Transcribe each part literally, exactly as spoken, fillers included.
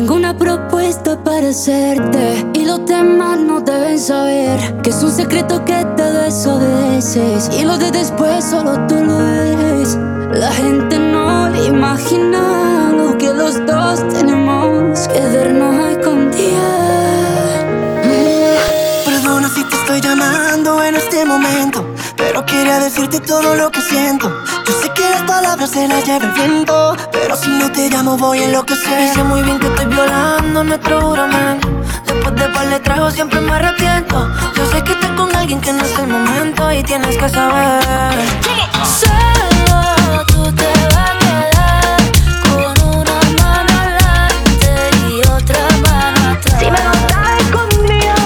Tengo una propuesta para hacerte y los demás no deben saber que es un secreto que te des a veces y lo de después solo tú lo eres. La gente no imagina lo que los dos tenemos que vernos a escondidas. Perdona si te estoy llamando en este momento, pero quería decirte todo lo que siento. Yo sé que las palabras se las lleva el viento, pero si no te llamo voy a enloquecer. Y sé muy bien que estoy violando nuestro juramento. Después de par de tragos siempre me arrepiento. Yo sé que estás con alguien que no es el momento y tienes que saber. Solo tú te vas a quedar con una mano adelante y otra mano atrás. Si me lo das conmigo,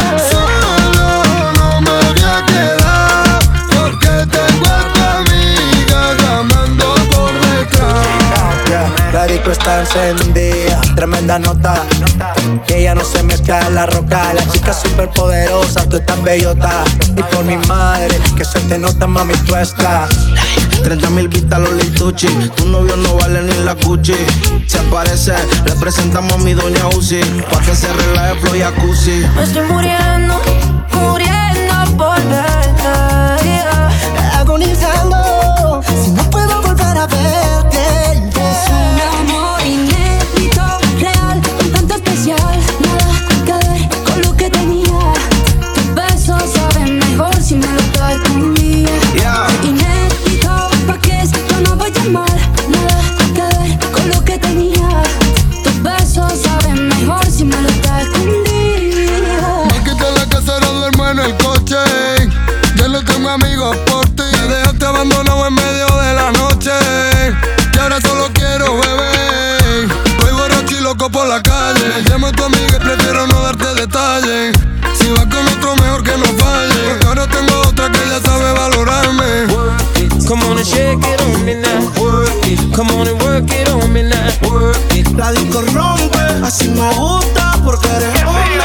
solo no me voy a quedar, porque tengo a tu amiga llamando por detrás. La disco está encendida, tremenda nota, que ella no se mezcla en la roca. La chica super poderosa, tú estás bellota. Y por mi madre, que se te nota, mami, tú estás. Treinta mil vistas los lituchi, tu novio no vale ni la cuchi. Se aparece, le presentamos a mi doña Uzi, pa' que se relaje flow y jacuzzi. Me estoy muriendo, muriendo por verte, yeah. Agonizando, si no puedo volver a verte. es un amor inédito, real, un tanto especial. Nada que ver con lo que tenía. Tus besos saben mejor si me lo das conmigo. Yeah. Inédito, pa' que esto no vaya mal. Nada que ver con lo que tenía. Tus besos saben mejor si me lo das conmigo. Me quité la casa, no duermo en el coche. Ya no tengo amigos por ti. Me dejaste abandonado en medio de la noche. Y ahora solo quiero beber. Estoy borracho y loco por la calle. Llamo a tu amiga y prefiero no darte detalles. Si vas con otro mejor que no falle, porque ahora tengo otra que ya sabe valorarme. Come on and shake it on me now. Work it. Come on and work it on me now. Work it. La disco rompe, así me gusta porque eres hombre.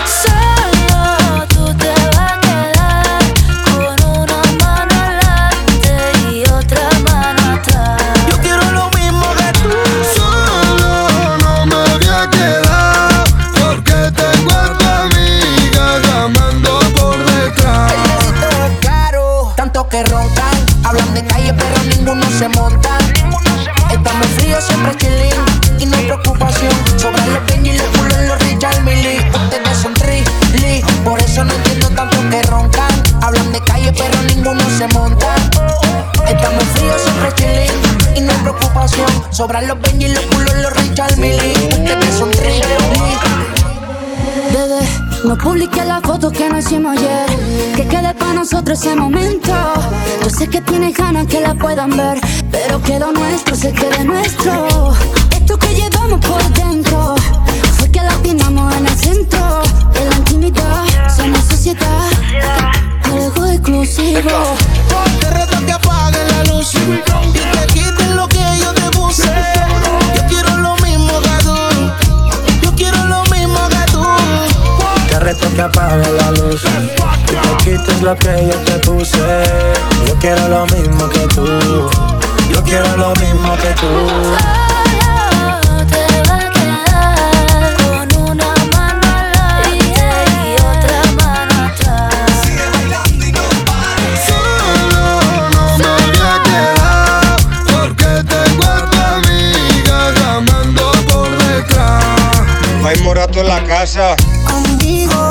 Solo tú te vas a quedar con una mano adelante y otra mano atrás. Yo quiero lo mismo que tú. Solo no me voy a quedar, porque tengo a tu amiga llamando por detrás. El dedito es caro, tanto que roncan. Hablan de calle pero ninguno se monta. Estamos fríos, siempre chilling y no hay preocupación. Sobran los Benji y los culos en los Richard Mille. Ustedes son trilly, por eso no entiendo tanto que roncan. Hablan de calle pero ninguno se monta. Estamos fríos, siempre chilling y no hay preocupación. Sobran los Benji y los culos en los Richard Mille. Ustedes son trilly. Bebé, no publiques la foto que nos hicimos ayer, que quede para nosotros ese momento. Yo sé que tienes ganas que la puedan ver, pero que lo nuestro se quede nuestro. Esto que llevamos por dentro fue que latinamos en el centro. En la intimidad somos sociedad, algo exclusivo. Te reto que apagues la luz y te quiten lo que yo te puse. Yo quiero lo mismo que tú. Yo quiero lo mismo que tú. Te reto que apagues la luz y te quites lo que yo te puse. Yo quiero lo mismo que tú. Yo quiero lo mismo que tú. Solo te vas a quedar con una mano adelante y otra mano atrás. Solo no me voy a quedar, porque tengo a tu amiga llamando por detrás. Hay morato en la casa. Conmigo